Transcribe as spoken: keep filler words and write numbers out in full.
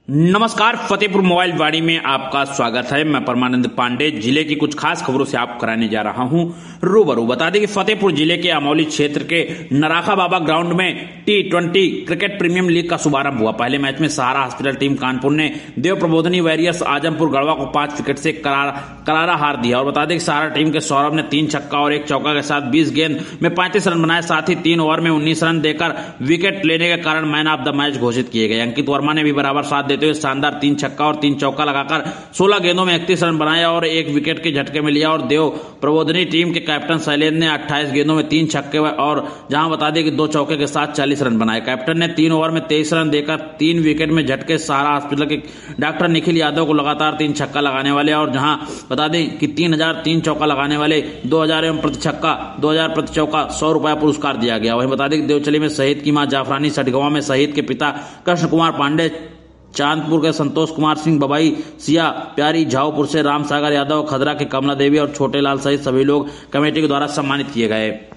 नमस्कार, फतेहपुर मोबाइल वाणी में आपका स्वागत है। मैं परमानंद पांडे जिले की कुछ खास खबरों से आप कराने जा रहा हूं रूबरू। बता दें कि फतेहपुर जिले के अमौली क्षेत्र के नराखा बाबा ग्राउंड में T twenty cricket premium league का शुभारंभ हुआ। पहले मैच में सहारा हॉस्पिटल टीम कानपुर ने देव प्रबोधनी वॉरियर्स आजमपुर गढ़वा को पांच विकेट से करारा करारा हार दिया। और बता दें कि सहारा टीम के सौरभ ने तीन छक्का और एक चौका के साथ बीस गेंद में पैंतीस रन बनाए। साथ ही तीन ओवर में उन्नीस रन देकर विकेट लेने के कारण मैन ऑफ द मैच घोषित किए गए। अंकित वर्मा ने भी बराबर साथ देते हुए शानदार तीन छक्का और तीन चौका लगाकर सोलह गेंदों में इकतीस रन बनाए और एक विकेट के झटके में लिया। और देव प्रबोधनी टीम के कैप्टन शैलेंद्र ने अट्ठाईस गेंदों में तीन छक्के और जहां बता दें कि दो चौके के साथ चालीस रन बनाए। कैप्टन ने तीन ओवर में तेईस रन देकर तीन विकेट में झटके सहारा हॉस्पिटल के डॉक्टर निखिल यादव को लगातार तीन छक्का लगाने वाले और जहां बता दें कि तीन हजार तीन चौका लगाने वाले दो हजार एवं प्रति छक्का दो हजार प्रति चौका सौ रुपया पुरस्कार दिया गया। वहीं बता दें कि देवचली में शहीद की मां जाफरानी, सटगवा में शहीद के पिता कृष्ण कुमार पांडे, चांदपुर के संतोष कुमार सिंह बबाई, सिया प्यारी, झाऊपुर से राम सागर यादव, खदरा के कमला देवी और छोटे लाल सहित सभी लोग कमेटी के द्वारा सम्मानित किए गए।